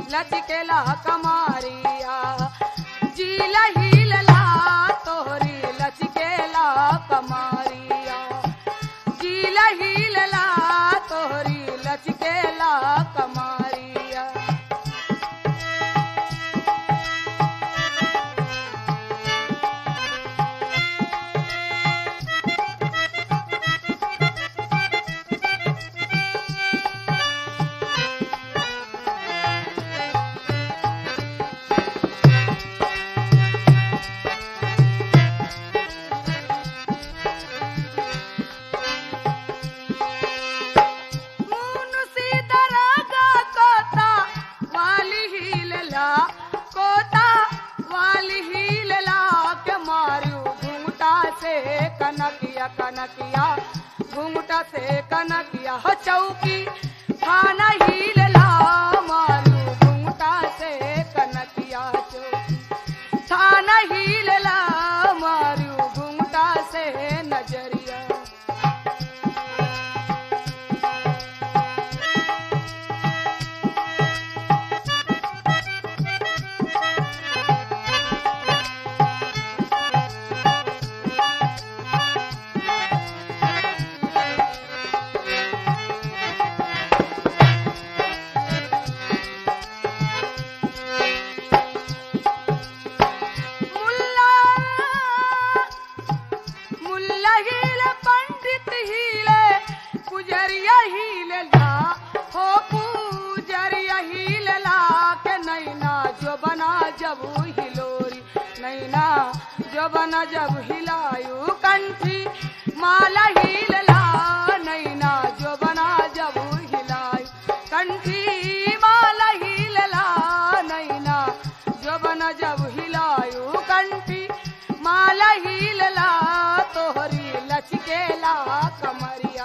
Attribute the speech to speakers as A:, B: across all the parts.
A: लचकेला कमारिया जीला हीलला तोहरी लचकेला कमारिया जीला हीलला तोहरी लचकेला कमारिया। कनकिया कनकिया घूंघटा से कनकिया हो चौकी थाना हीलला मारू घूंघटा से कनकिया चौकी थाना हीलला मारू घूंघटा से नजरिया। बना जब हिलायू कंठी माला हीलला नैना जो बना जब हिलायू कंठी माला हीलला नैना जो बना जब हिलायू कंठी माला हीलला तोहरी लचकेला कमरिया।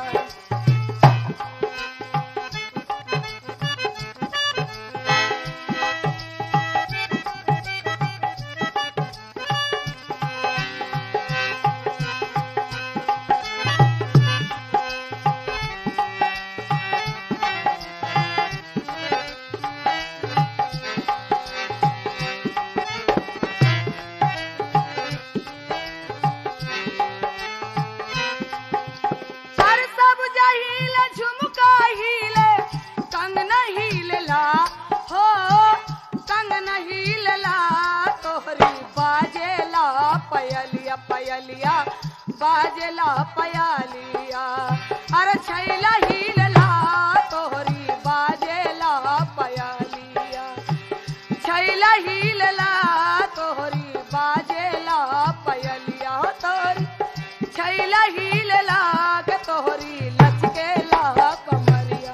A: पयलिया बाजेला पयालिया अरे छैला हीलला तोहरी बाजेला पयालिया छैला हीलला तोहरी बाजेला पयलिया तोहरी छैला हीलला के तोहरी लचकेला कमरिया।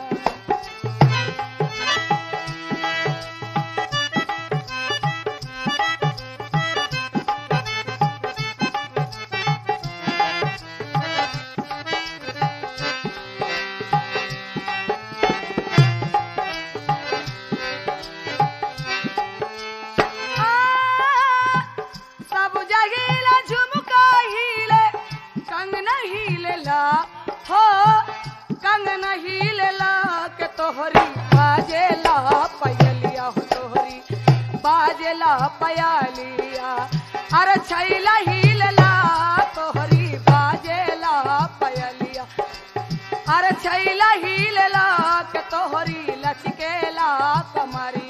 A: हो कंगन हीलला के तोहरी बाजेला पयलिया हो तोहरी बाजेला पयालिया अरे छैला हीलला तोहरी बाजेला पयलिया अरे छैला हीलला के तोहरी लचकेला कमरिया।